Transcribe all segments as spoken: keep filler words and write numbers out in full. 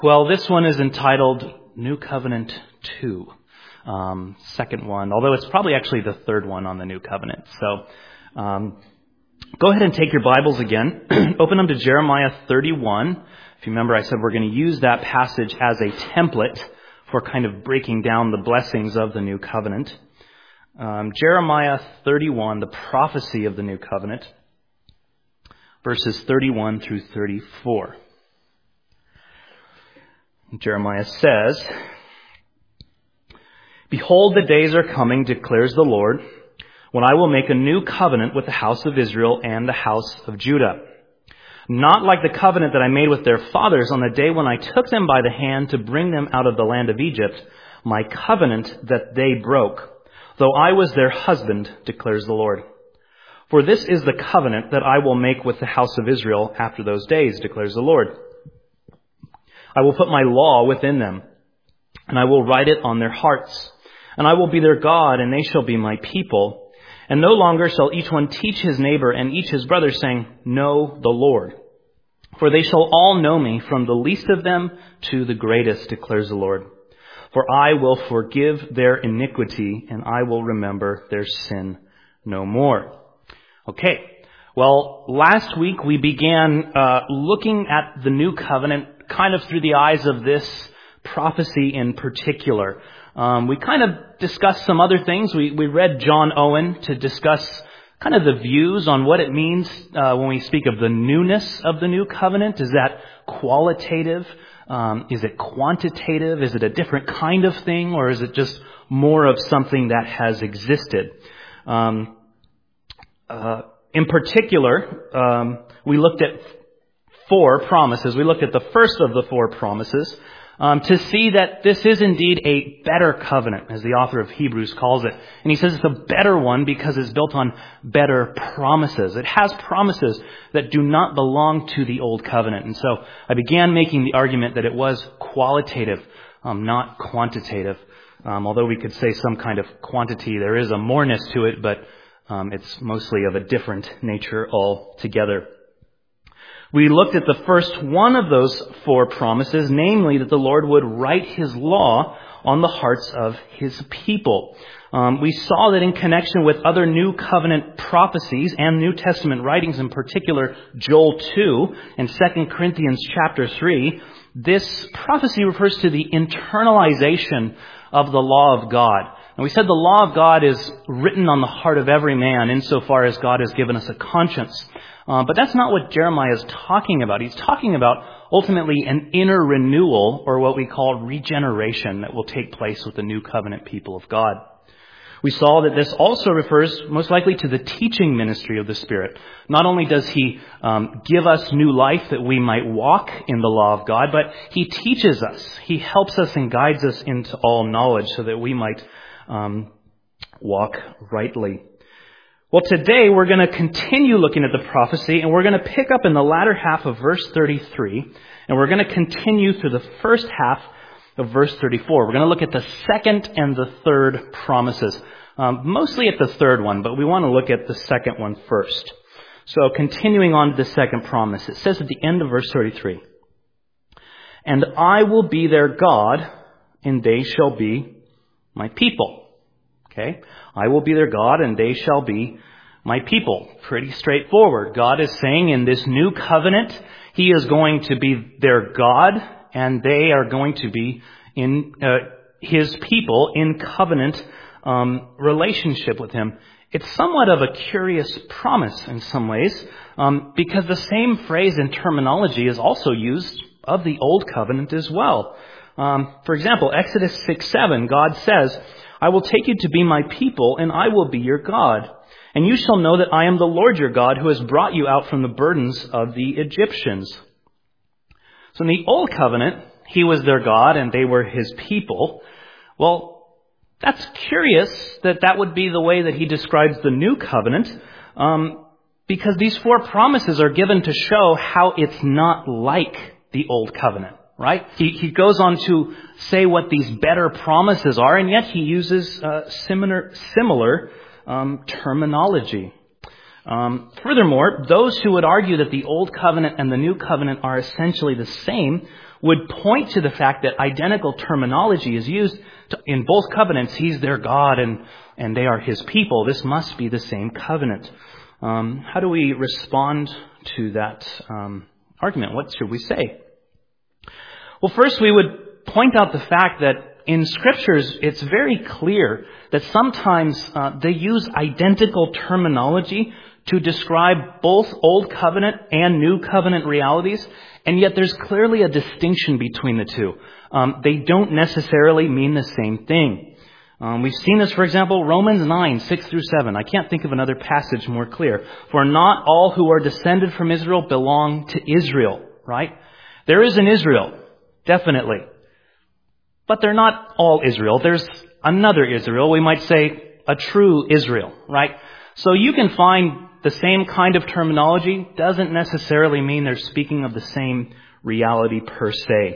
Well, this one is entitled New Covenant two, um, second one, although it's probably actually the third one on the New Covenant. So um, go ahead and take your Bibles again. Open them to Jeremiah thirty-one. If you remember, I said we're going to use that passage as a template for kind of breaking down the blessings of the New Covenant. Um, Jeremiah thirty-one, the prophecy of the New Covenant, verses thirty-one through thirty-four. Jeremiah says, "Behold, the days are coming, declares the Lord, when I will make a new covenant with the house of Israel and the house of Judah. Not like the covenant that I made with their fathers on the day when I took them by the hand to bring them out of the land of Egypt, my covenant that they broke, though I was their husband, declares the Lord. For this is the covenant that I will make with the house of Israel after those days, declares the Lord. I will put my law within them, and I will write it on their hearts. And I will be their God, and they shall be my people. And no longer shall each one teach his neighbor and each his brother, saying, Know the Lord. For they shall all know me, from the least of them to the greatest, declares the Lord. For I will forgive their iniquity, and I will remember their sin no more." Okay, well, last week we began uh, looking at the New Covenant kind of through the eyes of this prophecy in particular. Um, we kind of discussed some other things. We, we read John Owen to discuss kind of the views on what it means uh, when we speak of the newness of the New Covenant. Is that qualitative? Um, is it quantitative? Is it a different kind of thing? Or is it just more of something that has existed? Um, uh, in particular, um, we looked at four promises. We looked at the first of the four promises um, to see that this is indeed a better covenant, as the author of Hebrews calls it. And he says it's a better one because it's built on better promises. It has promises that do not belong to the old covenant. And so I began making the argument that it was qualitative, um, not quantitative. Um, although we could say some kind of quantity, there is a moreness to it, but um, it's mostly of a different nature altogether. We looked at the first one of those four promises, namely that the Lord would write His law on the hearts of His people. Um, we saw that in connection with other New Covenant prophecies and New Testament writings, in particular Joel two and Second Corinthians chapter three, this prophecy refers to the internalization of the law of God. And we said the law of God is written on the heart of every man insofar as God has given us a conscience. Uh, but that's not what Jeremiah is talking about. He's talking about ultimately an inner renewal, or what we call regeneration, that will take place with the new covenant people of God. We saw that this also refers most likely to the teaching ministry of the Spirit. Not only does He um, give us new life that we might walk in the law of God, but He teaches us. He helps us and guides us into all knowledge so that we might um, walk rightly. Well, today we're going to continue looking at the prophecy, and we're going to pick up in the latter half of verse thirty-three, and we're going to continue through the first half of verse thirty-four. We're going to look at the second and the third promises, um, mostly at the third one, but we want to look at the second one first. So continuing on to the second promise, it says at the end of verse thirty-three, "And I will be their God, and they shall be my people." Okay, I will be their God, and they shall be my people. Pretty straightforward. God is saying in this new covenant, He is going to be their God, and they are going to be in uh, His people in covenant um, relationship with Him. It's somewhat of a curious promise in some ways, um, because the same phrase and terminology is also used of the old covenant as well. Um, for example, Exodus six seven, God says, "I will take you to be my people, and I will be your God. And you shall know that I am the Lord your God, who has brought you out from the burdens of the Egyptians." So in the Old Covenant, He was their God, and they were His people. Well, that's curious that that would be the way that He describes the New Covenant, um, because these four promises are given to show how it's not like the Old Covenant. Right? He, he goes on to say what these better promises are, and yet he uses uh, similar, similar um, terminology. Um, furthermore, those who would argue that the Old Covenant and the New Covenant are essentially the same would point to the fact that identical terminology is used to, in both covenants. He's their God and, and they are His people. This must be the same covenant. Um, how do we respond to that um, argument? What should we say? Well, first we would point out the fact that in Scriptures it's very clear that sometimes uh, they use identical terminology to describe both Old Covenant and New Covenant realities, and yet there's clearly a distinction between the two. Um, they don't necessarily mean the same thing. Um, we've seen this, for example, Romans nine, six through seven. I can't think of another passage more clear. For not all who are descended from Israel belong to Israel, right? There is an Israel, definitely. But they're not all Israel. There's another Israel. We might say a true Israel, right? So you can find the same kind of terminology. Doesn't necessarily mean they're speaking of the same reality per se.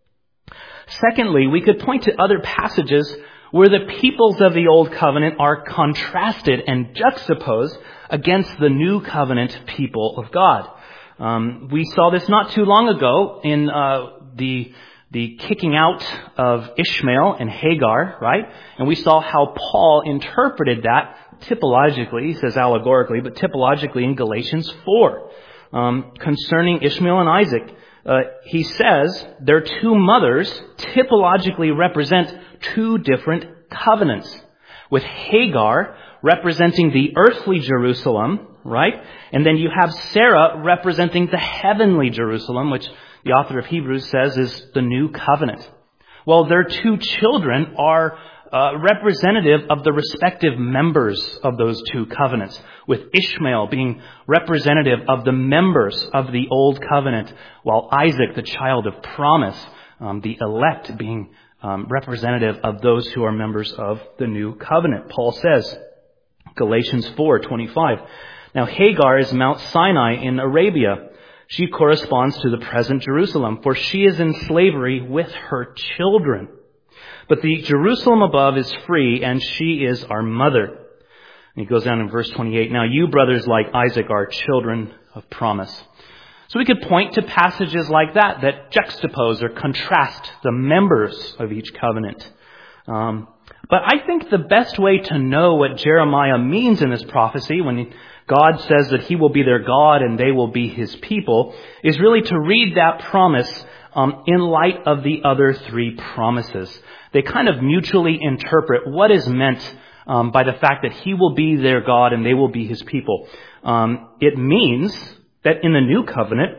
Secondly, we could point to other passages where the peoples of the Old Covenant are contrasted and juxtaposed against the New Covenant people of God. Um, we saw this not too long ago in uh, the the kicking out of Ishmael and Hagar, right? And we saw how Paul interpreted that typologically, he says allegorically, but typologically in Galatians four, um, concerning Ishmael and Isaac. Uh, he says their two mothers typologically represent two different covenants, with Hagar representing the earthly Jerusalem, right? And then you have Sarah representing the heavenly Jerusalem, which the author of Hebrews says is the new covenant. Well, their two children are uh, representative of the respective members of those two covenants, with Ishmael being representative of the members of the old covenant, while Isaac, the child of promise, um, the elect, being um, representative of those who are members of the new covenant. Paul says, Galatians four twenty-five, now Hagar is Mount Sinai in Arabia. She corresponds to the present Jerusalem, for she is in slavery with her children. But the Jerusalem above is free, and she is our mother. And he goes down in verse twenty-eight, now you, brothers, like Isaac, are children of promise. So we could point to passages like that that juxtapose or contrast the members of each covenant. Um, but I think the best way to know what Jeremiah means in this prophecy, when God says that He will be their God and they will be His people, is really to read that promise um, in light of the other three promises. They kind of mutually interpret what is meant um, by the fact that He will be their God and they will be His people. Um, it means that in the new covenant,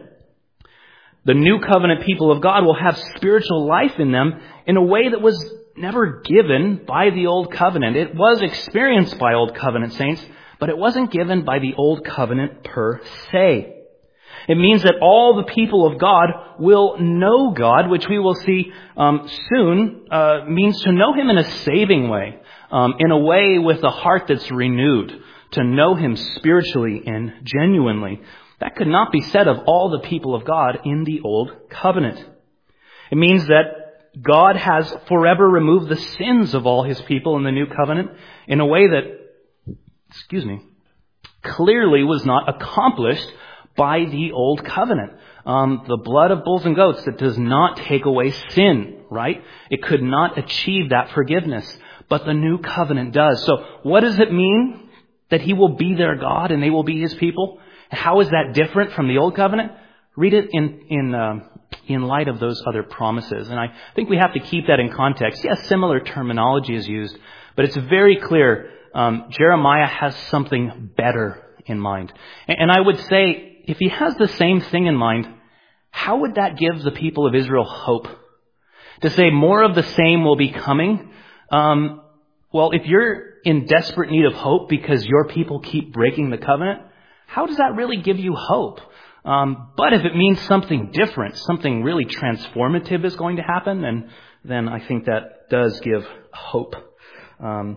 the new covenant people of God will have spiritual life in them in a way that was never given by the old covenant. It was experienced by old covenant saints, but it wasn't given by the old covenant per se. It means that all the people of God will know God, which we will see um, soon, uh, means to know Him in a saving way, um, in a way with a heart that's renewed, to know Him spiritually and genuinely. That could not be said of all the people of God in the old covenant. It means that God has forever removed the sins of all His people in the new covenant in a way that, excuse me, clearly was not accomplished by the old covenant. Um, the blood of bulls and goats that does not take away sin, right? It could not achieve that forgiveness, but the new covenant does. So what does it mean that He will be their God and they will be His people? How is that different from the old covenant? Read it in in uh, in light of those other promises. And I think we have to keep that in context. Yes, similar terminology is used, but it's very clear um, Jeremiah has something better in mind. And, and I would say, if he has the same thing in mind, how would that give the people of Israel hope? To say more of the same will be coming? Um, well, if you're in desperate need of hope because your people keep breaking the covenant, how does that really give you hope? Um, but if it means something different, something really transformative is going to happen, then, then I think that does give hope. Um,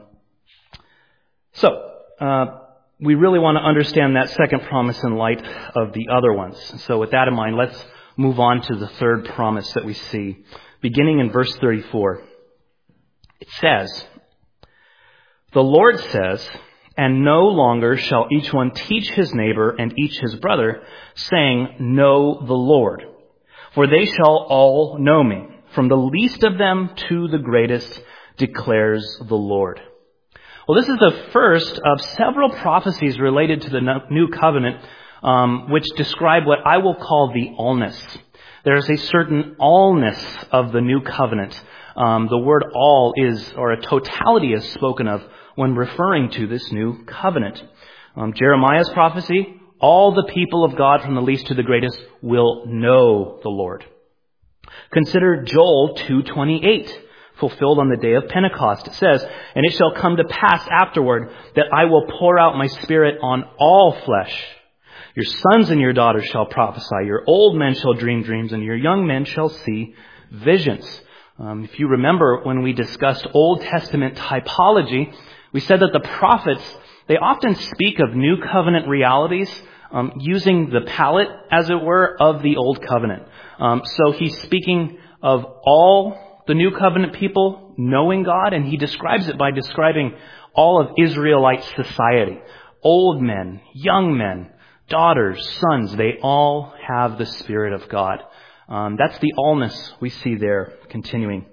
so, uh, we really want to understand that second promise in light of the other ones. So with that in mind, let's move on to the third promise that we see, beginning in verse thirty-four. It says, "The Lord says, And no longer shall each one teach his neighbor and each his brother, saying, Know the Lord. For they shall all know me, from the least of them to the greatest, declares the Lord. Well, this is the first of several prophecies related to the new covenant, um, which describe what I will call the allness. There is a certain allness of the new covenant. Um, the word all is, or a totality is spoken of when referring to this new covenant. Um, Jeremiah's prophecy, all the people of God from the least to the greatest will know the Lord. Consider Joel two twenty-eight. Fulfilled on the day of Pentecost. It says, And it shall come to pass afterward that I will pour out my Spirit on all flesh. Your sons and your daughters shall prophesy. Your old men shall dream dreams, and your young men shall see visions. Um, if you remember when we discussed Old Testament typology, we said that the prophets, they often speak of new covenant realities um, using the palette, as it were, of the Old Covenant. Um, so he's speaking of all the new covenant people knowing God, and he describes it by describing all of Israelite society. Old men, young men, daughters, sons, they all have the Spirit of God. Um, that's the allness we see there continuing.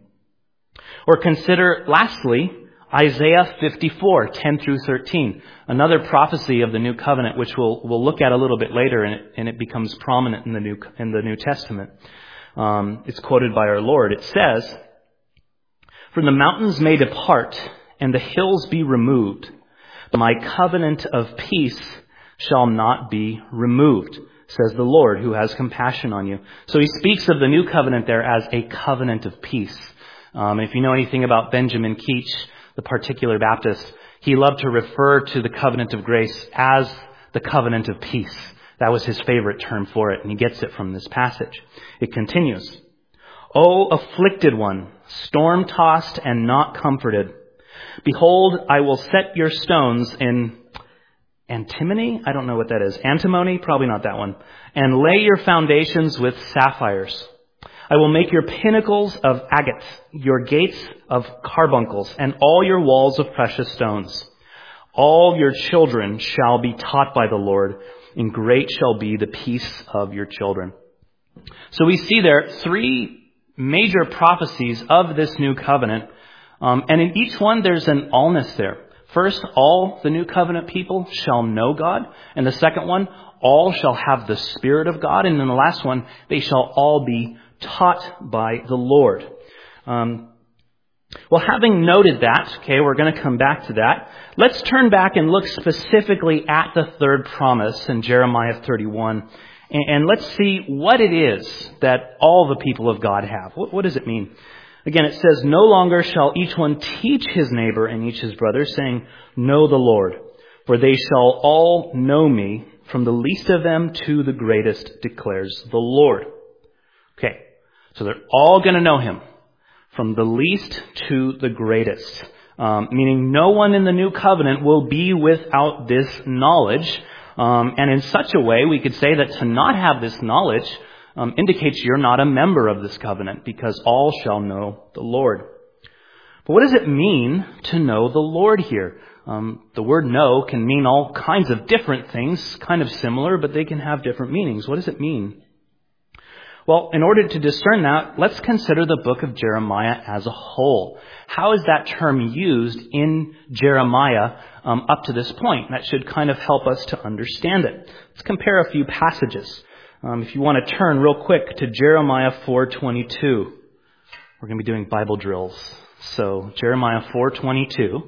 Or consider, lastly, Isaiah fifty-four, ten through thirteen, another prophecy of the new covenant, which we'll, we'll look at a little bit later, and it, and it becomes prominent in the New, in the New Testament. Um, it's quoted by our Lord. It says, For the mountains may depart, and the hills be removed, but my covenant of peace shall not be removed, says the Lord, who has compassion on you. So he speaks of the new covenant there as a covenant of peace. Um, if you know anything about Benjamin Keach, the particular Baptist, he loved to refer to the covenant of grace as the covenant of peace. That was his favorite term for it, and he gets it from this passage. It continues, O afflicted one, storm-tossed and not comforted, behold, I will set your stones in antimony? I don't know what that is. Antimony? Probably not that one. And lay your foundations with sapphires. I will make your pinnacles of agates, your gates of carbuncles, and all your walls of precious stones. All your children shall be taught by the Lord, and great shall be the peace of your children. So we see there three major prophecies of this new covenant. Um, and in each one, there's an allness there. First, all the new covenant people shall know God. And the second one, all shall have the Spirit of God. And then the last one, they shall all be taught by the Lord. Um, Well, having noted that, okay, we're going to come back to that. Let's turn back and look specifically at the third promise in Jeremiah thirty-one. And, and let's see what it is that all the people of God have. What, what does it mean? Again, it says, No longer shall each one teach his neighbor and each his brother, saying, Know the Lord. For they shall all know me, from the least of them to the greatest, declares the Lord. Okay, so they're all going to know him. From the least to the greatest. Um, meaning no one in the new covenant will be without this knowledge. Um, and in such a way, we could say that to not have this knowledge um, indicates you're not a member of this covenant, because all shall know the Lord. But what does it mean to know the Lord here? Um, the word know can mean all kinds of different things, kind of similar, but they can have different meanings. What does it mean? Well, in order to discern that, let's consider the book of Jeremiah as a whole. How is that term used in Jeremiah um, up to this point? That should kind of help us to understand it. Let's compare a few passages. Um, if you want to turn real quick to Jeremiah four twenty-two. We're going to be doing Bible drills. So, Jeremiah four twenty-two.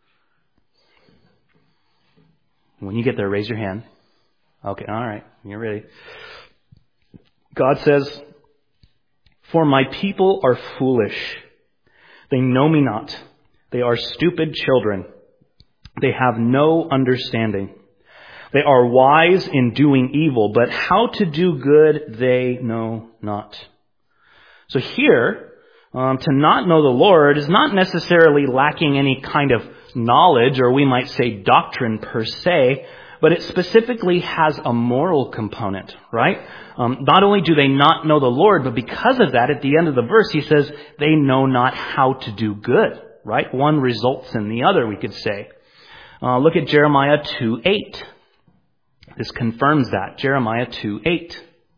When you get there, raise your hand. Okay, all right, you're ready. God says, For my people are foolish. They know me not. They are stupid children. They have no understanding. They are wise in doing evil, but how to do good they know not. So here, um, to not know the Lord is not necessarily lacking any kind of knowledge, or we might say doctrine per se, but it specifically has a moral component, right? Um, not only do they not know the Lord, but because of that, at the end of the verse, he says, they know not how to do good, right? One results in the other, we could say. Uh, look at Jeremiah two eight. This confirms that. Jeremiah two eight.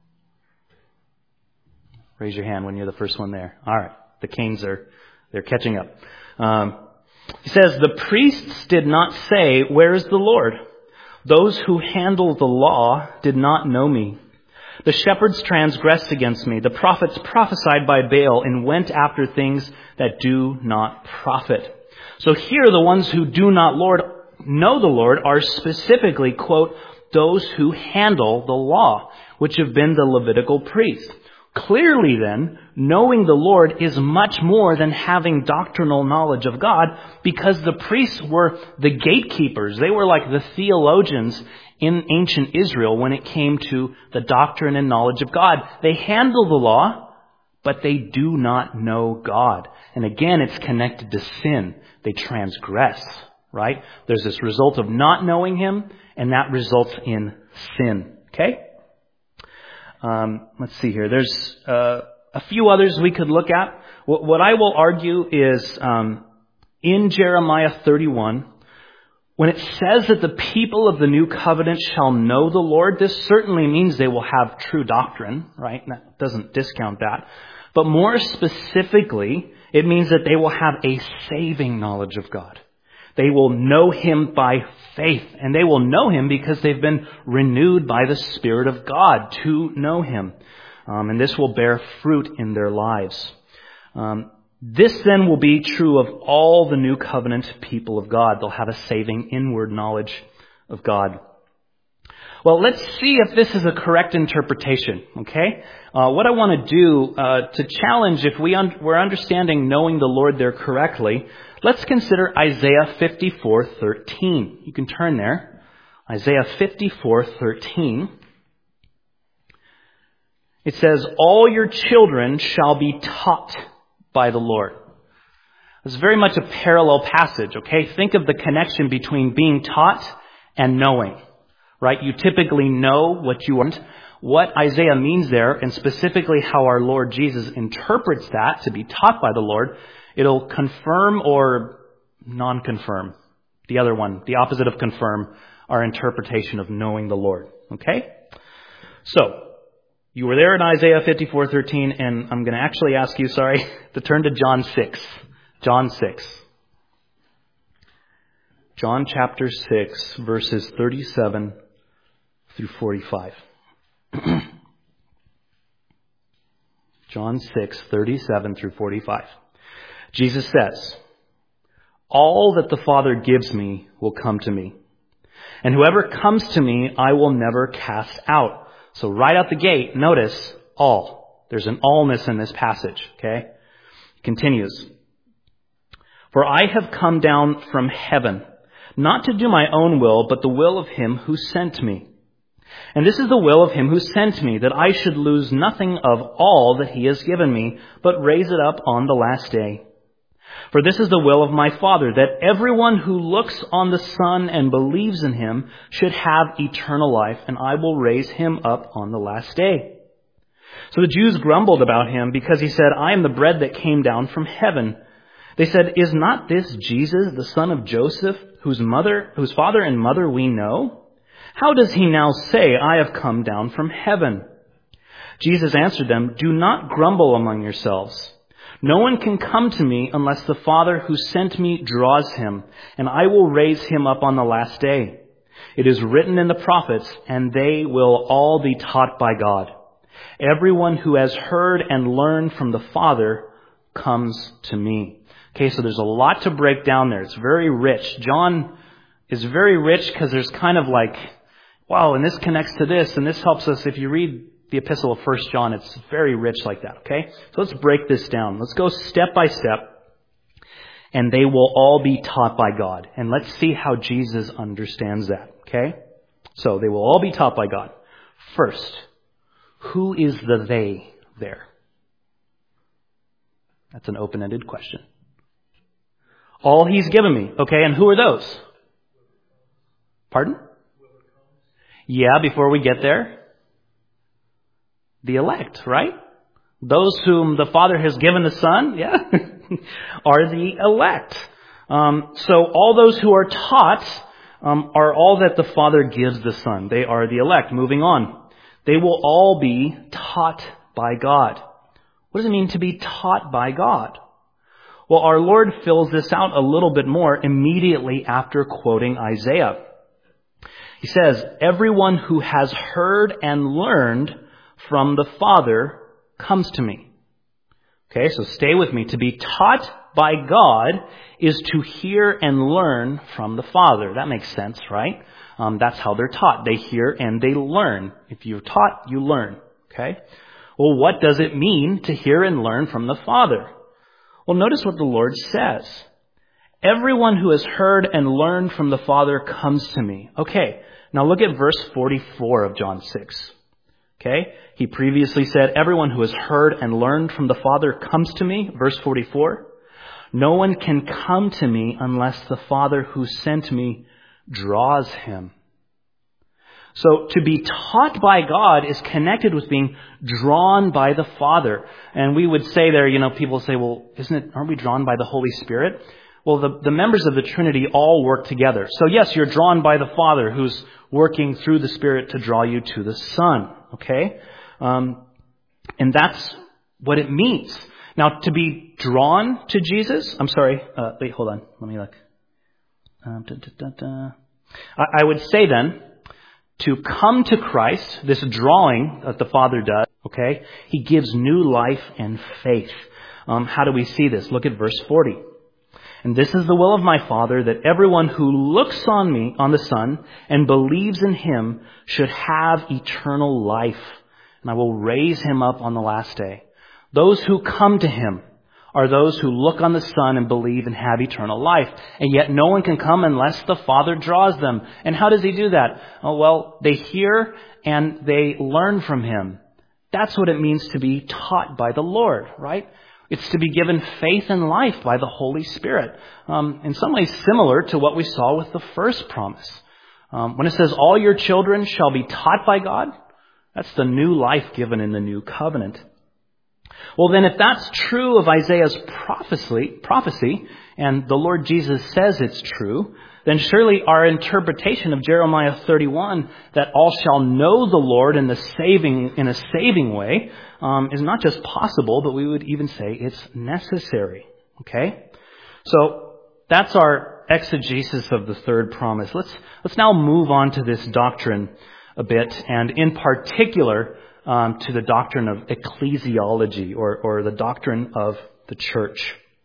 Raise your hand when you're the first one there. All right. The Canes are, they're catching up. Um, he says, the priests did not say, where is the Lord? Those who handle the law did not know me. The shepherds transgressed against me. The prophets prophesied by Baal and went after things that do not profit. So here the ones who do not Lord know the Lord are specifically, quote, those who handle the law, which have been the Levitical priests. Clearly then, knowing the Lord is much more than having doctrinal knowledge of God, because the priests were the gatekeepers. They were like the theologians in ancient Israel when it came to the doctrine and knowledge of God. They handle the law, but they do not know God. And again, it's connected to sin. They transgress, right? There's this result of not knowing Him, and that results in sin. Okay? Um, let's see here. There's uh, a few others we could look at. What, what I will argue is um, in Jeremiah thirty-one, when it says that the people of the new covenant shall know the Lord, this certainly means they will have true doctrine, right? That doesn't discount that. But more specifically, it means that they will have a saving knowledge of God. They will know Him by faith, and they will know Him because they've been renewed by the Spirit of God to know Him. Um, and this will bear fruit in their lives. Um, this then will be true of all the new covenant people of God. They'll have a saving inward knowledge of God. Well, let's see if this is a correct interpretation, okay? Uh, what I want to do uh, to challenge if we un- we're understanding knowing the Lord there correctly, let's consider Isaiah fifty-four thirteen. You can turn there. Isaiah fifty-four thirteen. It says, all your children shall be taught by the Lord. This is very much a parallel passage, okay? Think of the connection between being taught and knowing. Right? You typically know what you want. What Isaiah means there, and specifically how our Lord Jesus interprets that to be taught by the Lord, it'll confirm or non-confirm. The other one, the opposite of confirm, our interpretation of knowing the Lord. Okay? So, you were there in Isaiah fifty-four thirteen, and I'm going to actually ask you, sorry, to turn to John six. John six. John chapter six, verses thirty-seven through forty-five. John six, thirty-seven through forty-five. Jesus says, all that the Father gives me will come to me. And whoever comes to me, I will never cast out. So right out the gate, notice all. There's an allness in this passage, okay? Continues. For I have come down from heaven, not to do my own will, but the will of Him who sent me. And this is the will of Him who sent me, that I should lose nothing of all that He has given me, but raise it up on the last day. For this is the will of my Father, that everyone who looks on the Son and believes in Him should have eternal life, and I will raise him up on the last day. So the Jews grumbled about Him because He said, I am the bread that came down from heaven. They said, is not this Jesus, the son of Joseph, whose mother, whose father and mother we know? How does He now say, I have come down from heaven? Jesus answered them, do not grumble among yourselves. No one can come to me unless the Father who sent me draws him, and I will raise him up on the last day. It is written in the prophets, and they will all be taught by God. Everyone who has heard and learned from the Father comes to me. Okay, so there's a lot to break down there. It's very rich. John is very rich because there's kind of like, wow, and this connects to this, and this helps us. If you read the epistle of First John, it's very rich like that, okay? So let's break this down. Let's go step by step, and they will all be taught by God. And let's see how Jesus understands that, okay? So they will all be taught by God. First, who is the they there? That's an open-ended question. All He's given me, okay? And who are those? Pardon? Yeah, before we get there, the elect, right? Those whom the Father has given the Son, yeah, are the elect. Um, so all those who are taught um, are all that the Father gives the Son. They are the elect. Moving on. They will all be taught by God. What does it mean to be taught by God? Well, our Lord fills this out a little bit more immediately after quoting Isaiah. He says, everyone who has heard and learned from the Father comes to me. Okay, so stay with me. To be taught by God is to hear and learn from the Father. That makes sense, right? Um, that's how they're taught. They hear and they learn. If you're taught, you learn. Okay? Well, what does it mean to hear and learn from the Father? Well, notice what the Lord says. Everyone who has heard and learned from the Father comes to me. Okay, now look at verse forty-four of John six. Okay, he previously said, everyone who has heard and learned from the Father comes to me. Verse forty-four. No one can come to me unless the Father who sent me draws him. So to be taught by God is connected with being drawn by the Father. And we would say there, you know, people say, well, isn't it, aren't we drawn by the Holy Spirit? Well, the, the members of the Trinity all work together. So yes, you're drawn by the Father who's working through the Spirit to draw you to the Son. Okay? Um, and that's what it means. Now, to be drawn to Jesus, I'm sorry, uh, wait, hold on, let me look. Um, da, da, da, da. I, I would say then, to come to Christ, this drawing that the Father does, okay, He gives new life and faith. Um, how do we see this? Look at verse forty. And this is the will of my Father, that everyone who looks on me, on the Son, and believes in Him should have eternal life. And I will raise him up on the last day. Those who come to Him are those who look on the Son and believe and have eternal life. And yet no one can come unless the Father draws them. And how does He do that? Oh, well, they hear and they learn from Him. That's what it means to be taught by the Lord, right? It's to be given faith and life by the Holy Spirit. Um, in some ways similar to what we saw with the first promise. Um, when it says, all your children shall be taught by God, that's the new life given in the new covenant. Well, then if that's true of Isaiah's prophecy, prophecy, and the Lord Jesus says it's true, then surely our interpretation of Jeremiah thirty-one, that all shall know the Lord in the saving, in a saving way, um, is not just possible, but we would even say it's necessary. Okay? So that's our exegesis of the third promise. Let's, let's now move on to this doctrine a bit, and in particular, Um, to the doctrine of ecclesiology, or, or the doctrine of the church.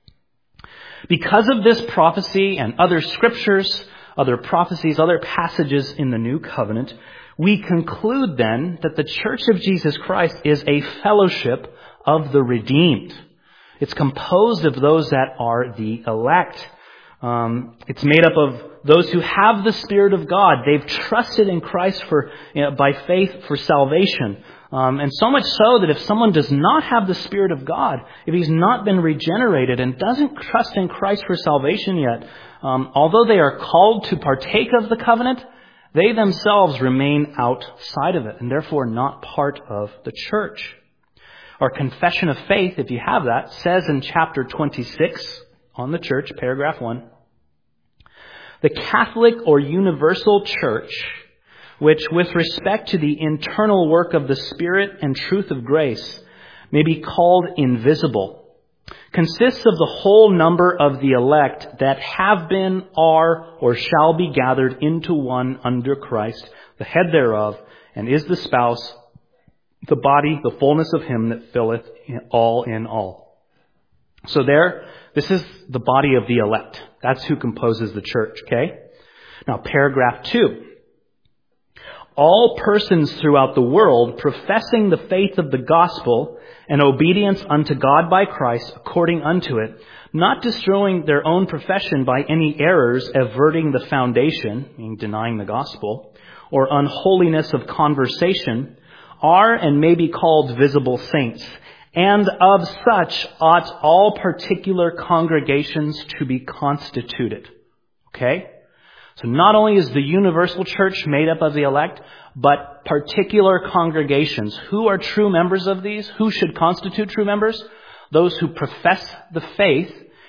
Because of this prophecy and other scriptures, other prophecies, other passages in the New Covenant, we conclude then that the Church of Jesus Christ is a fellowship of the redeemed. It's composed of those that are the elect. Um, it's made up of those who have the Spirit of God. They've trusted in Christ for, you know, by faith for salvation. Um, and so much so that if someone does not have the Spirit of God, if he's not been regenerated and doesn't trust in Christ for salvation yet, um, although they are called to partake of the covenant, they themselves remain outside of it and therefore not part of the church. Our confession of faith, if you have that, says in chapter twenty-six on the church, paragraph one, the Catholic or universal church, which with respect to the internal work of the Spirit and truth of grace may be called invisible, consists of the whole number of the elect that have been, are, or shall be gathered into one under Christ, the head thereof, and is the spouse, the body, the fullness of Him that filleth all in all. So there, this is the body of the elect. That's who composes the church, okay? Now, paragraph two. All persons throughout the world professing the faith of the gospel and obedience unto God by Christ according unto it, not destroying their own profession by any errors averting the foundation, meaning denying the gospel, or unholiness of conversation, are and may be called visible saints. And of such ought all particular congregations to be constituted. Okay? So not only is the universal church made up of the elect, but particular congregations. Who are true members of these? Who should constitute true members? Those who profess the faith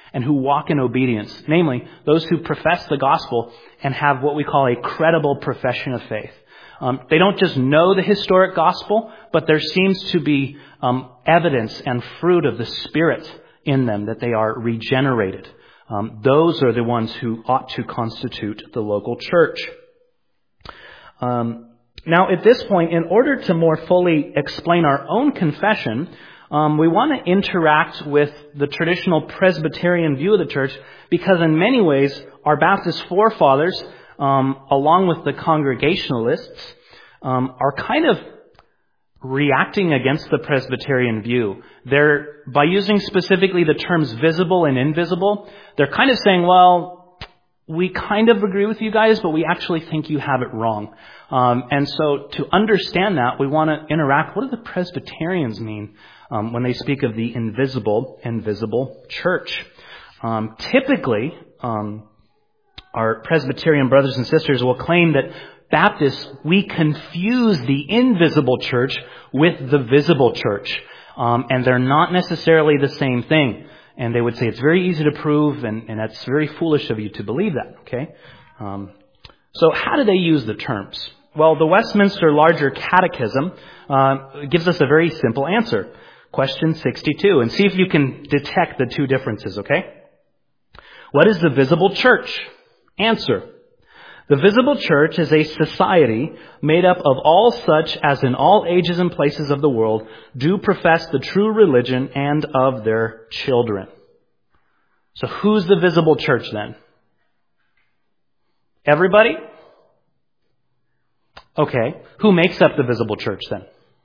and who walk in obedience. Namely, those who profess the gospel and have what we call a credible profession of faith. Um, they don't just know the historic gospel, but there seems to be um, evidence and fruit of the Spirit in them, that they are regenerated. Um, those are the ones who ought to constitute the local church. Um, now, at this point, in order to more fully explain our own confession, um, we want to interact with the traditional Presbyterian view of the church, because in many ways, our Baptist forefathers, um, along with the Congregationalists, um, are kind of reacting against the Presbyterian view. They're, by using specifically the terms visible and invisible, they're kind of saying, well, we kind of agree with you guys, but we actually think you have it wrong. Um, and so to understand that, we want to interact. What do the Presbyterians mean um, when they speak of the invisible and visible church? Um, typically, um, our Presbyterian brothers and sisters will claim that Baptists, we confuse the invisible church with the visible church. Um, and they're not necessarily the same thing. And they would say it's very easy to prove, and, and that's very foolish of you to believe that, okay? Um, so how do they use the terms? Well, the Westminster Larger Catechism uh, gives us a very simple answer. Question sixty-two. And see if you can detect the two differences, okay? What is the visible church? Answer. The visible church is a society made up of all such as in all ages and places of the world do profess the true religion and of their children. So who's the visible church then? Everybody? Okay. Who makes up the visible church then?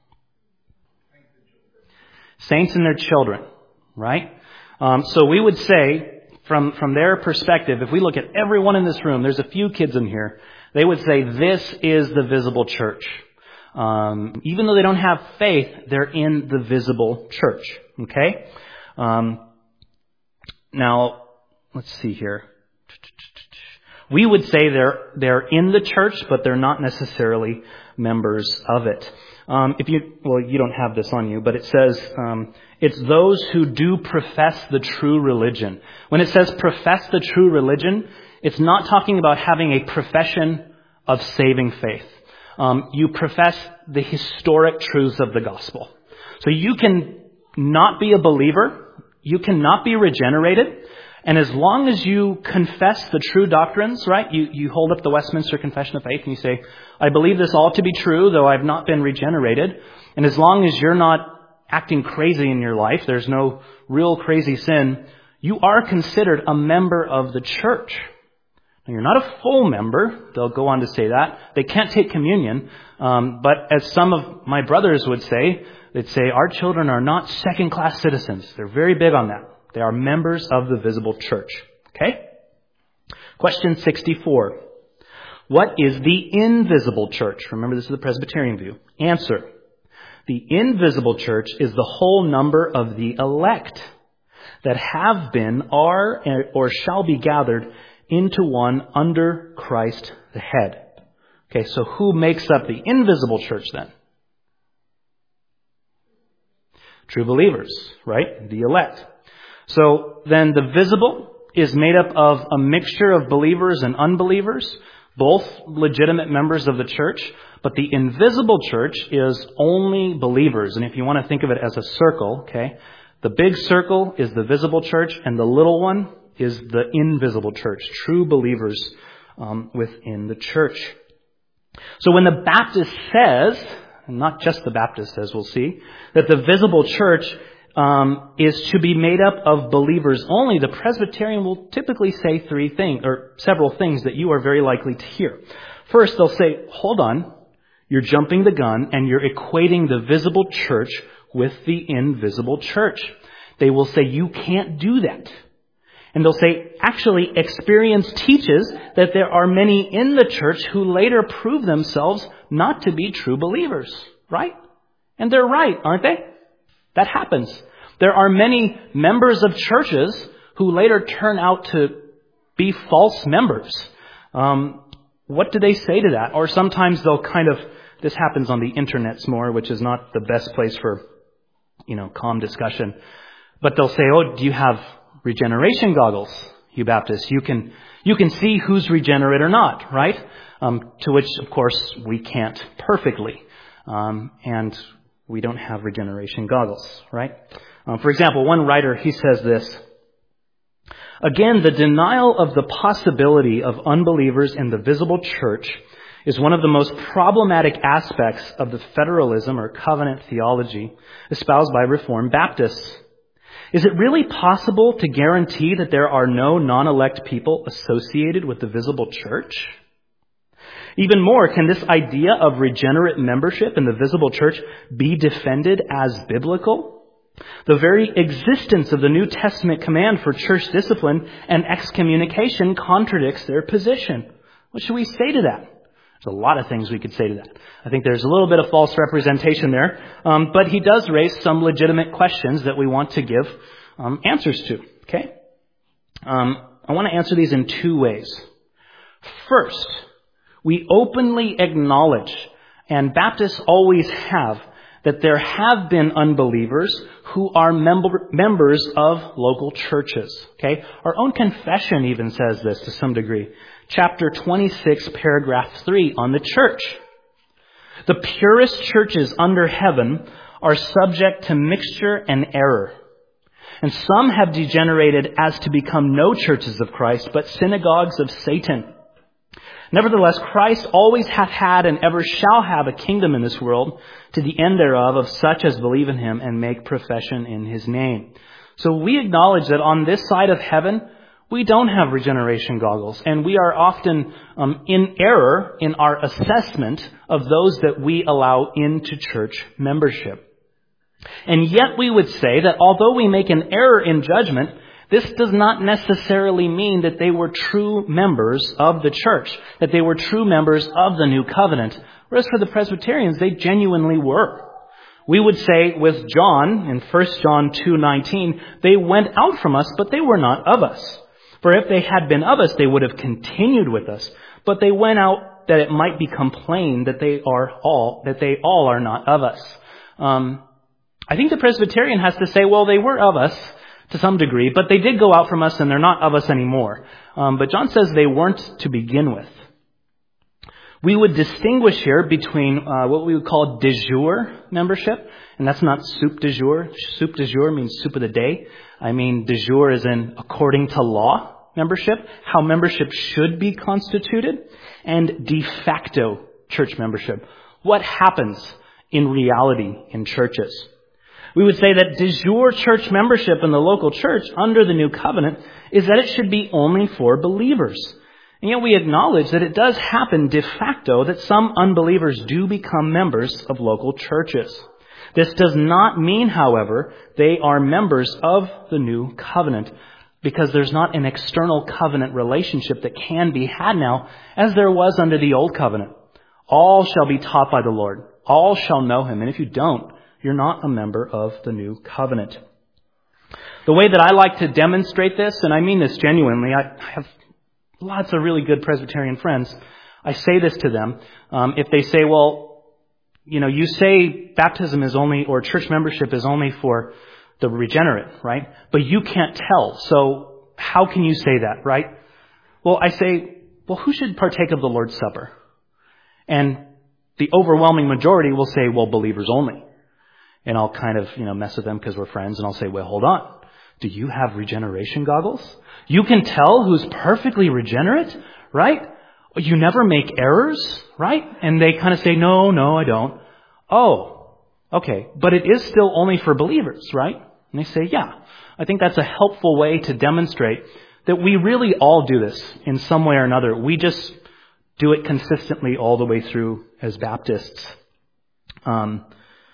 Saints and their children, right? Um, so we would say, From from their perspective, if we look at everyone in this room, there's a few kids in here, they would say this is the visible church. Um, even though they don't have faith, they're in the visible church. Okay? Um, now, let's see here. We would say they're they're in the church, but they're not necessarily members of it. Um, if you, well, you don't have this on you, but it says um, it's those who do profess the true religion. When it says profess the true religion, it's not talking about having a profession of saving faith. Um, you profess the historic truths of the gospel. So you can not be a believer, you cannot be regenerated, and as long as you confess the true doctrines, right, you, you hold up the Westminster Confession of Faith and you say, I believe this all to be true, though I've not been regenerated. And as long as you're not acting crazy in your life, there's no real crazy sin, you are considered a member of the church. Now, you're not a full member. They'll go on to say that. They can't take communion. Um, but as some of my brothers would say, they'd say, our children are not second-class citizens. They're very big on that. They are members of the visible church. Okay? Question sixty-four. What is the invisible church? Remember, this is the Presbyterian view. Answer. The invisible church is the whole number of the elect that have been, are, or shall be gathered into one under Christ the head. Okay, so who makes up the invisible church then? True believers, right? The elect. So then the visible is made up of a mixture of believers and unbelievers, both legitimate members of the church, but the invisible church is only believers. And if you want to think of it as a circle, okay, the big circle is the visible church, and the little one is the invisible church, true believers um, within the church. So when the Baptist says, and not just the Baptist as we'll see, that the visible church um, is to be made up of believers only, the Presbyterian will typically say three things, or several things that you are very likely to hear. First, they'll say, hold on, you're jumping the gun and you're equating the visible church with the invisible church. They will say, you can't do that. And they'll say, actually, experience teaches that there are many in the church who later prove themselves not to be true believers, right? And they're right, aren't they? That happens. There are many members of churches who later turn out to be false members. Um, what do they say to that? Or sometimes they'll kind of, this happens on the internets more, which is not the best place for, you know, calm discussion. But they'll say, oh, do you have regeneration goggles, you Baptists. You can you can see who's regenerate or not, right? Um, to which, of course, we can't perfectly. Um, and we don't have regeneration goggles, right? Um, for example, one writer, he says this: again, the denial of the possibility of unbelievers in the visible church is one of the most problematic aspects of the federalism or covenant theology espoused by Reformed Baptists. Is it really possible to guarantee that there are no non-elect people associated with the visible church? Even more, can this idea of regenerate membership in the visible church be defended as biblical? The very existence of the New Testament command for church discipline and excommunication contradicts their position. What should we say to that? There's a lot of things we could say to that. I think there's a little bit of false representation there, um, but he does raise some legitimate questions that we want to give um, answers to. Okay, um, I want to answer these in two ways. First, we openly acknowledge, and Baptists always have, that there have been unbelievers who are member, members of local churches. Okay, our own confession even says this to some degree. Chapter twenty-six, paragraph three on the church. The purest churches under heaven are subject to mixture and error. And some have degenerated as to become no churches of Christ, but synagogues of Satan. Nevertheless, Christ always hath had and ever shall have a kingdom in this world, to the end thereof of such as believe in him and make profession in his name. So we acknowledge that on this side of heaven, we don't have regeneration goggles, and we are often um, in error in our assessment of those that we allow into church membership. And yet we would say that although we make an error in judgment, this does not necessarily mean that they were true members of the church, that they were true members of the new covenant. Whereas for the Presbyterians, they genuinely were. We would say with John, in First John two nineteen, they went out from us, but they were not of us. For if they had been of us, they would have continued with us. But they went out that it might become plain that they are all, that they all are not of us. Um, I think the Presbyterian has to say, well, they were of us to some degree, but they did go out from us and they're not of us anymore. Um, but John says they weren't to begin with. We would distinguish here between uh, what we would call de jure membership, and that's not soup de jure. Soup de jure means soup of the day. I mean de jure is in according to law membership, how membership should be constituted, and de facto church membership, what happens in reality in churches. We would say that de jure church membership in the local church under the new covenant is that it should be only for believers. And yet we acknowledge that it does happen de facto that some unbelievers do become members of local churches. This does not mean, however, they are members of the new covenant, because there's not an external covenant relationship that can be had now as there was under the old covenant. All shall be taught by the Lord. All shall know him. And if you don't, you're not a member of the new covenant. The way that I like to demonstrate this, and I mean this genuinely, I have lots of really good Presbyterian friends. I say this to them. Um, if they say, well, you know, you say baptism is only, or church membership is only for the regenerate, right? But you can't tell. So how can you say that, right? Well, I say, well, who should partake of the Lord's Supper? And the overwhelming majority will say, well, believers only. And I'll kind of, you know, mess with them because we're friends. And I'll say, well, hold on. Do you have regeneration goggles? You can tell who's perfectly regenerate, right? You never make errors, right? And they kind of say, no, no, I don't. Oh, okay. But it is still only for believers, right? And they say, yeah. I think that's a helpful way to demonstrate that we really all do this in some way or another. We just do it consistently all the way through as Baptists. Um,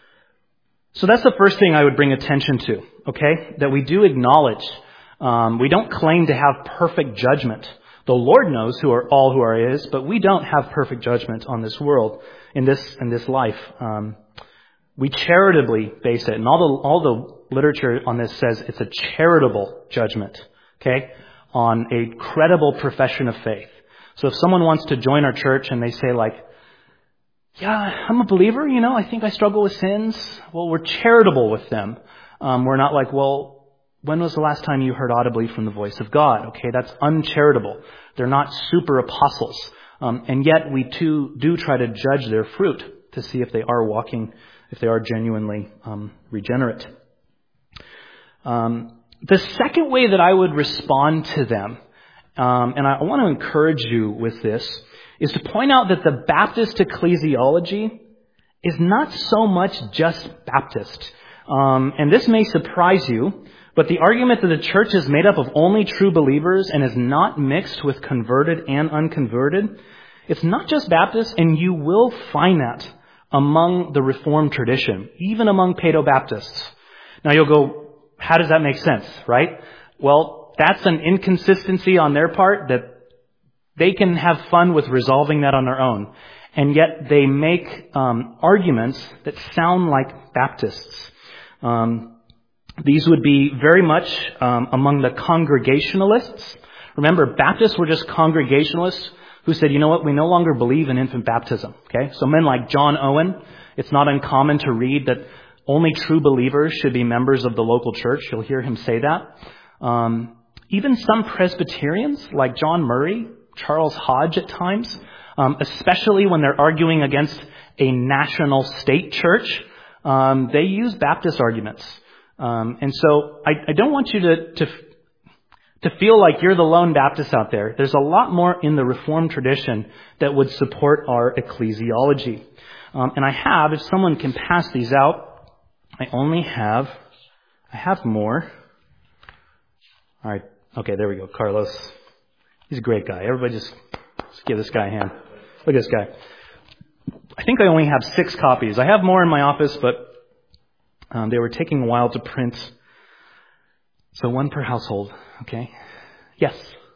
so that's the first thing I would bring attention to, okay? That we do acknowledge. Um, we don't claim to have perfect judgment. The Lord knows who are all who are His, but we don't have perfect judgment on this world, in this in this life. Um, we charitably base it, and all the all the literature on this says it's a charitable judgment, okay, on a credible profession of faith. So if someone wants to join our church and they say like, yeah, I'm a believer, you know, I think I struggle with sins. Well, we're charitable with them. Um, we're not like, well, when was the last time you heard audibly from the voice of God? Okay, that's uncharitable. They're not super apostles. Um, and yet we too do try to judge their fruit to see if they are walking, if they are genuinely um, regenerate. Um, the second way that I would respond to them, um, and I, I want to encourage you with this, is to point out that the Baptist ecclesiology is not so much just Baptist. Um, and this may surprise you, but the argument that the church is made up of only true believers and is not mixed with converted and unconverted, it's not just Baptist, and you will find that among the Reformed tradition, even among Paedo-Baptists. Now you'll go, how does that make sense, right? Well, that's an inconsistency on their part that they can have fun with resolving that on their own. And yet they make um, arguments that sound like Baptists. Um, these would be very much um, among the Congregationalists. Remember, Baptists were just Congregationalists who said, you know what, we no longer believe in infant baptism. Okay, so men like John Owen, it's not uncommon to read that only true believers should be members of the local church. You'll hear him say that. Um, even some Presbyterians, like John Murray, Charles Hodge at times, um, especially when they're arguing against a national state church, um, they use Baptist arguments. Um, and so I, I don't want you to, to to feel like you're the lone Baptist out there. There's a lot more in the Reformed tradition that would support our ecclesiology. Um, and I have, if someone can pass these out, I only have, I have more. All right. Okay, there we go. Carlos. He's a great guy. Everybody just, just give this guy a hand. Look at this guy. I think I only have six copies. I have more in my office, but um, they were taking a while to print. So one per household. Okay. Yes.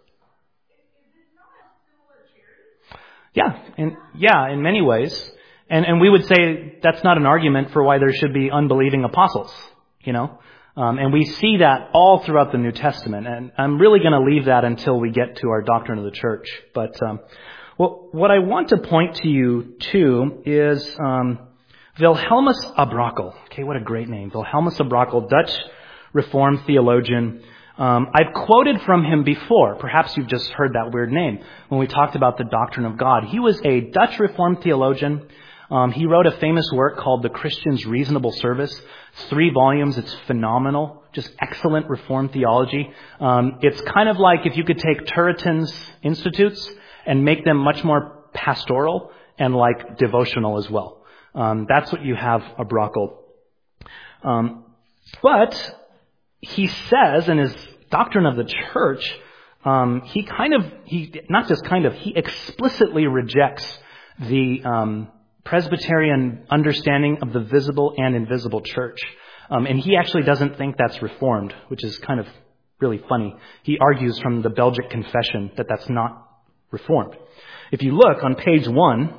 Yeah. And yeah, in many ways. And and we would say that's not an argument for why there should be unbelieving apostles, you know. Um, and we see that all throughout the New Testament. And I'm really going to leave that until we get to our doctrine of the church. But um, well, what I want to point to you to is um, Wilhelmus Abrakel. Okay, what a great name. Wilhelmus Abrakel, Dutch Reformed theologian. Um, I've quoted from him before. Perhaps you've just heard that weird name when we talked about the doctrine of God. He was a Dutch Reformed theologian. Um, he wrote a famous work called The Christian's Reasonable Service. It's three volumes. It's phenomenal. Just excellent Reformed theology. Um, it's kind of like if you could take Turretin's Institutes and make them much more pastoral and like devotional as well. Um, that's what you have Abrakel. Um, but he says in his doctrine of the church, um, he kind of, he not just kind of, he explicitly rejects the um, Presbyterian understanding of the visible and invisible church. Um, and he actually doesn't think that's Reformed, which is kind of really funny. He argues from the Belgic Confession that that's not Reformed. If you look on page one,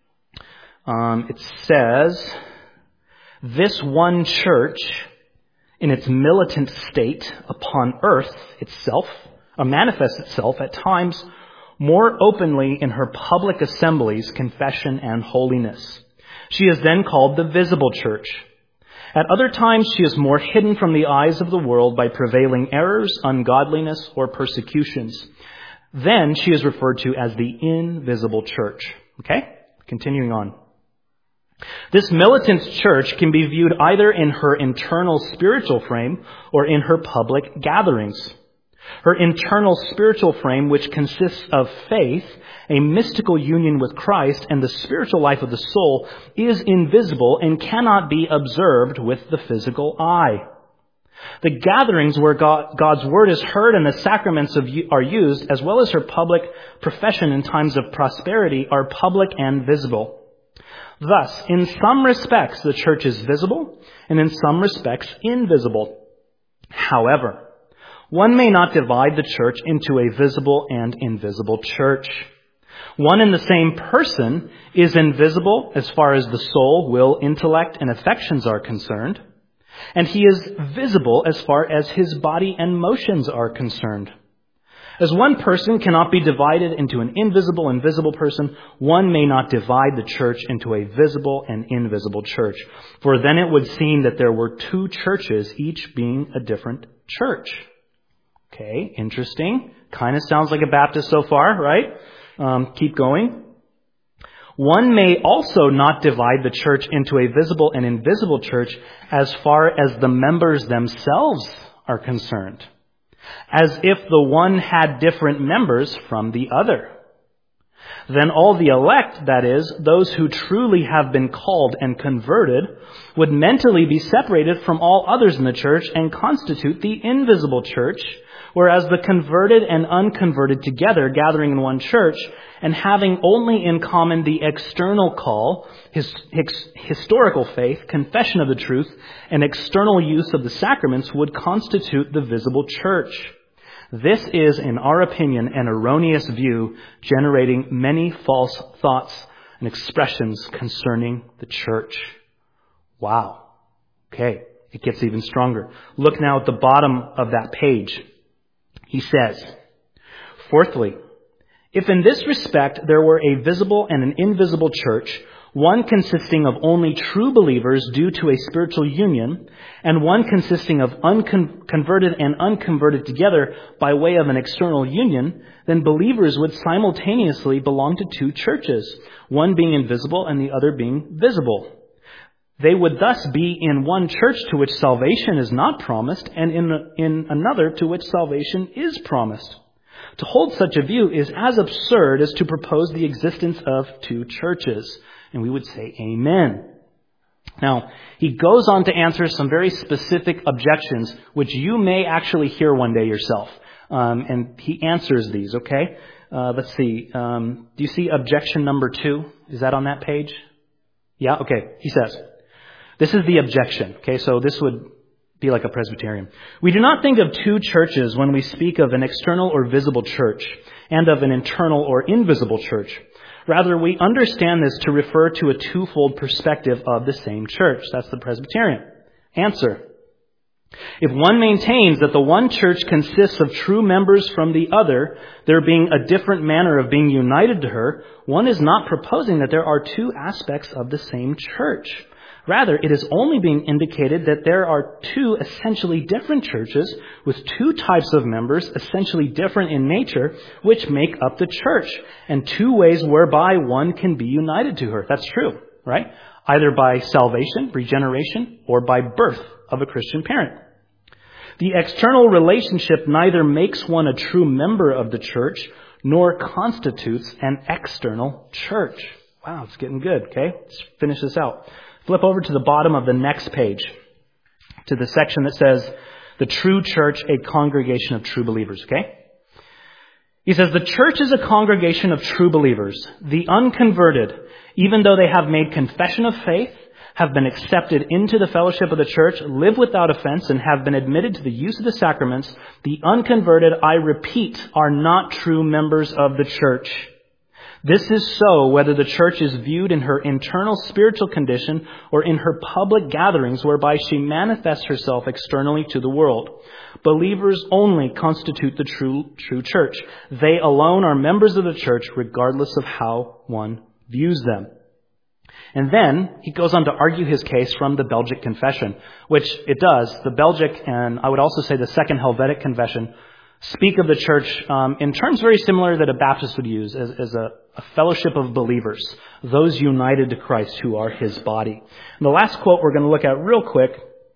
um, it says, this one church in its militant state upon earth itself, or manifests itself at times more openly in her public assemblies, confession, and holiness. She is then called the visible church. At other times, she is more hidden from the eyes of the world by prevailing errors, ungodliness, or persecutions. Then she is referred to as the invisible church. Okay? Continuing on. This militant church can be viewed either in her internal spiritual frame or in her public gatherings. Her internal spiritual frame, which consists of faith, a mystical union with Christ, and the spiritual life of the soul, is invisible and cannot be observed with the physical eye. The gatherings where God, God's word is heard and the sacraments of, are used, as well as her public profession in times of prosperity, are public and visible. Thus, in some respects, the church is visible, and in some respects, invisible. However, one may not divide the church into a visible and invisible church. One and the same person is invisible as far as the soul, will, intellect, and affections are concerned, and he is visible as far as his body and motions are concerned. As one person cannot be divided into an invisible and visible person, one may not divide the church into a visible and invisible church. For then it would seem that there were two churches, each being a different church. Okay, interesting. Kind of sounds like a Baptist so far, right? Um, keep going. One may also not divide the church into a visible and invisible church as far as the members themselves are concerned, as if the one had different members from the other. Then all the elect, that is, those who truly have been called and converted, would mentally be separated from all others in the church and constitute the invisible church, whereas the converted and unconverted together, gathering in one church, and having only in common the external call, his, his historical faith, confession of the truth, and external use of the sacraments, would constitute the visible church. This is, in our opinion, an erroneous view, generating many false thoughts and expressions concerning the church. Wow. Okay, it gets even stronger. Look now at the bottom of that page. He says, fourthly, if in this respect there were a visible and an invisible church, one consisting of only true believers due to a spiritual union, and one consisting of unconverted and unconverted together by way of an external union, then believers would simultaneously belong to two churches, one being invisible and the other being visible. They would thus be in one church to which salvation is not promised, and in, in another to which salvation is promised. To hold such a view is as absurd as to propose the existence of two churches. And we would say, amen. Now, he goes on to answer some very specific objections, which you may actually hear one day yourself. Um, and he answers these, okay? Uh, let's see. Um, do you see objection number two? Is that on that page? Yeah? Okay. He says, this is the objection. Okay, so this would be like a Presbyterian. We do not think of two churches when we speak of an external or visible church and of an internal or invisible church. Rather, we understand this to refer to a twofold perspective of the same church. That's the Presbyterian. Answer. If one maintains that the one church consists of true members from the other, there being a different manner of being united to her, one is not proposing that there are two aspects of the same church. Rather, it is only being indicated that there are two essentially different churches with two types of members essentially different in nature, which make up the church, and two ways whereby one can be united to her. That's true, right? Either by salvation, regeneration, or by birth of a Christian parent. The external relationship neither makes one a true member of the church, nor constitutes an external church. Wow, it's getting good, okay? Let's finish this out. Flip over to the bottom of the next page, to the section that says, the true church, a congregation of true believers, okay? He says, the church is a congregation of true believers. The unconverted, even though they have made confession of faith, have been accepted into the fellowship of the church, live without offense, and have been admitted to the use of the sacraments, the unconverted, I repeat, are not true members of the church. This is so whether the church is viewed in her internal spiritual condition or in her public gatherings whereby she manifests herself externally to the world. Believers only constitute the true, true church. They alone are members of the church regardless of how one views them. And then he goes on to argue his case from the Belgic Confession, which it does. The Belgic, and I would also say the Second Helvetic Confession, speak of the church um, in terms very similar that a Baptist would use as, as a, a fellowship of believers, those united to Christ who are his body. And the last quote we're going to look at real quick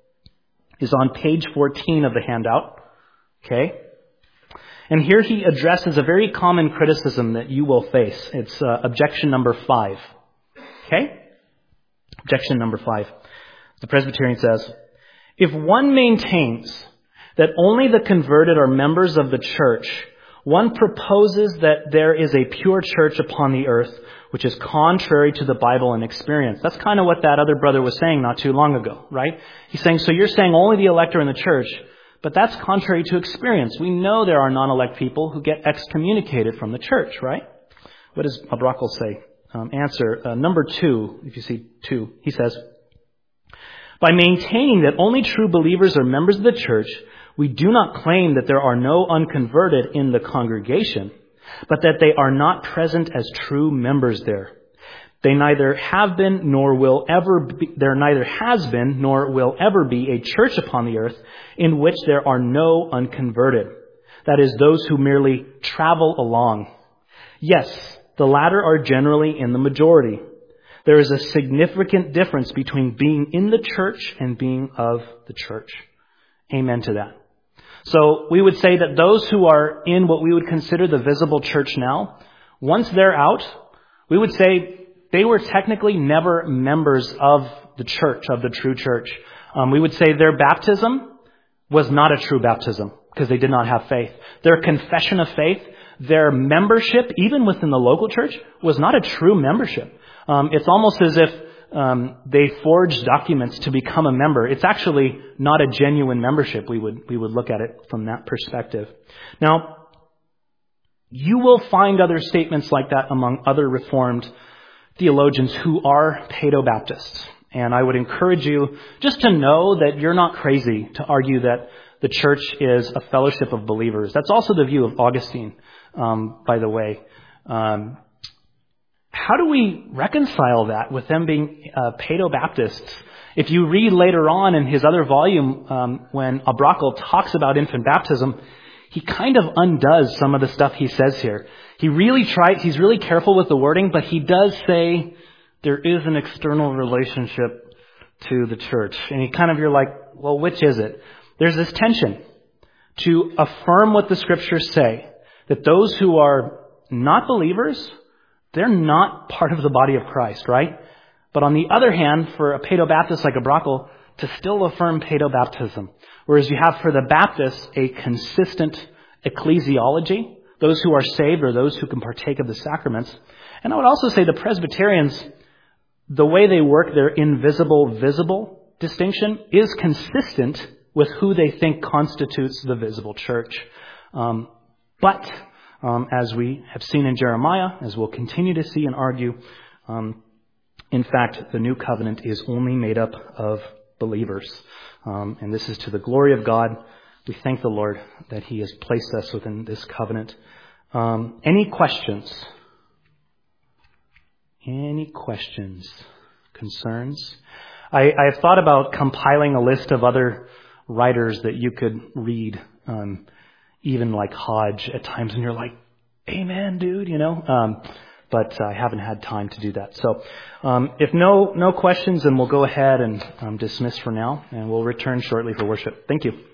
is on page fourteen of the handout. Okay? And here he addresses a very common criticism that you will face. It's uh, objection number five. Okay? Objection number five. The Presbyterian says, if one maintains that only the converted are members of the church, one proposes that there is a pure church upon the earth, which is contrary to the Bible and experience. That's kind of what that other brother was saying not too long ago, right? He's saying, so you're saying only the elect are in the church, but that's contrary to experience. We know there are non-elect people who get excommunicated from the church, right? What does Abrakel say? Um, answer, uh, number two, if you see two, he says, by maintaining that only true believers are members of the church, We do not claim that there are no unconverted in the congregation, but that they are not present as true members there. They neither have been nor will ever be, there neither has been nor will ever be a church upon the earth in which there are no unconverted. That is, those who merely travel along. Yes, the latter are generally in the majority. There is a significant difference between being in the church and being of the church. Amen to that. So we would say that those who are in what we would consider the visible church now, once they're out, we would say they were technically never members of the church, of the true church. Um, we would say their baptism was not a true baptism because they did not have faith. Their confession of faith, their membership, even within the local church, was not a true membership. Um, it's almost as if um, they forged documents to become a member. It's actually not a genuine membership. We would we would look at it from that perspective. Now, you will find other statements like that among other Reformed theologians who are Paedo-Baptists. And I would encourage you just to know that you're not crazy to argue that the church is a fellowship of believers. That's also the view of Augustine, um, by the way. Um, how do we reconcile that with them being uh, Paedo-Baptists? If you read later on in his other volume, um, when Abrakel talks about infant baptism, he kind of undoes some of the stuff he says here. He really tries, he's really careful with the wording, but he does say there is an external relationship to the church. And he kind of, you're like, well, which is it? There's this tension to affirm what the scriptures say, that those who are not believers, they're not part of the body of Christ, right? But on the other hand, for a Paedo-Baptist like Abrakel, to still affirm Paedo-Baptism. Whereas you have for the Baptists a consistent ecclesiology, those who are saved or those who can partake of the sacraments. And I would also say the Presbyterians, the way they work their invisible-visible distinction is consistent with who they think constitutes the visible church. Um, but, um, as we have seen in Jeremiah, as we'll continue to see and argue, um, in fact, the new covenant is only made up of believers. Um, and this is to the glory of God. We thank the Lord that He has placed us within this covenant. Um, any questions? Any questions? Concerns? I, I've thought about compiling a list of other writers that you could read, um, even like Hodge at times, and you're like, amen, dude, you know? Um, but I haven't had time to do that. So um, if no no questions, then we'll go ahead and um, dismiss for now, and we'll return shortly for worship. Thank you.